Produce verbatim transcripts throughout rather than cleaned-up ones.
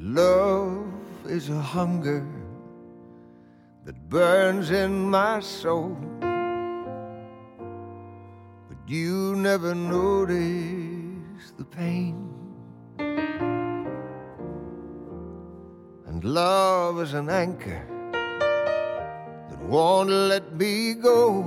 Love is a hunger that burns in my soul, but you never notice the pain. And love is an anchor that won't let me go.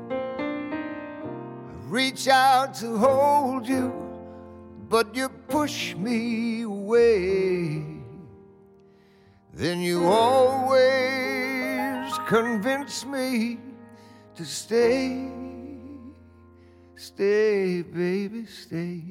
I reach out to hold you, but you push me away. Then you always convince me to stay. Stay, baby, stay.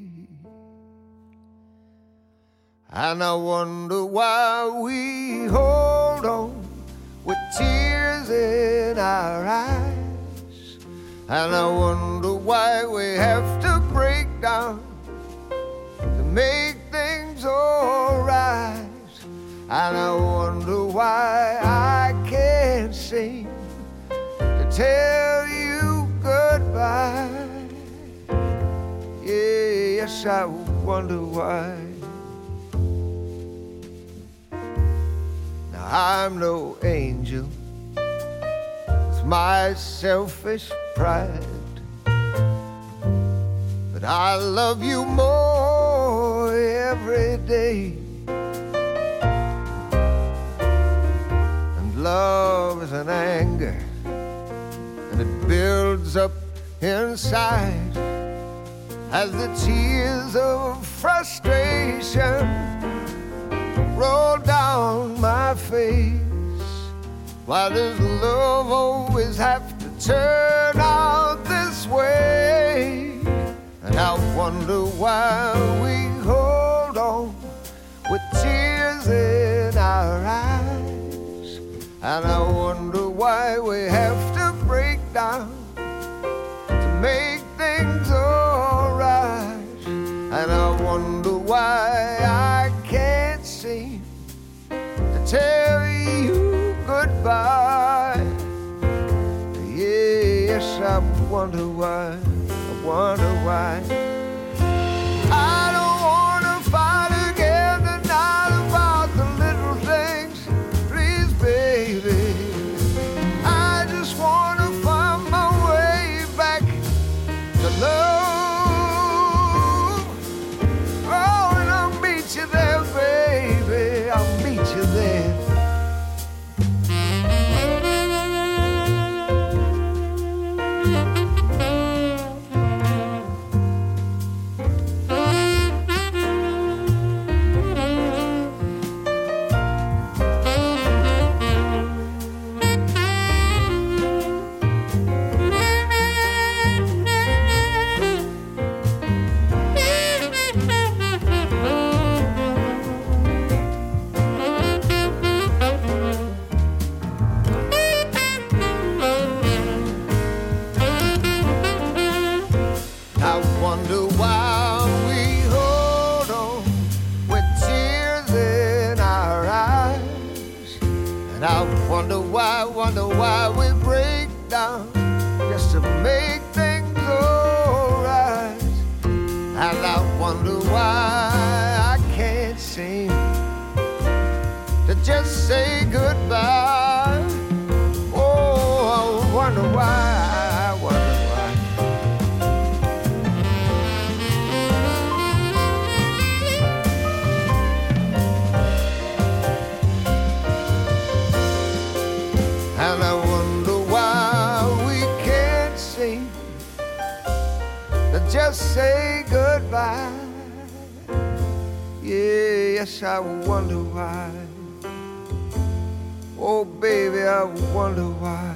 And I wonder why we hold on with tears in our eyes. And I wonder why we have to break down to make things all right. And I wonder why I can't seem to tell you goodbye. Yeah, yes, I wonder why. Now I'm no angel, it's my selfish pride, but I love you more every day. Love is an anger, and it builds up inside as the tears of frustration roll down my face. Why does love always have to turn out this way? And I wonder why we hold on with tears in our eyes. And I wonder why we have to break down to make things all right. And I wonder why I can't seem to tell you goodbye. Yes, I wonder why, I wonder why. I don't wanna fight again tonight about the little things. Baby, I just wanna find my way back to love. Oh, and I'll meet you there, baby, I'll meet you there. Wonder why we break down just to make things all right. And I wonder why I can't seem to just say goodbye. Oh, I wonder why, I wonder why. And I wonder why we can't seem to just say goodbye. Yeah, yes, I wonder why. Oh, baby, I wonder why.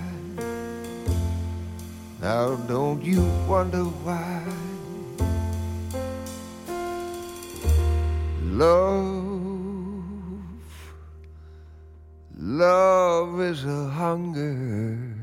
Now, don't you wonder why? Love, love is a hunger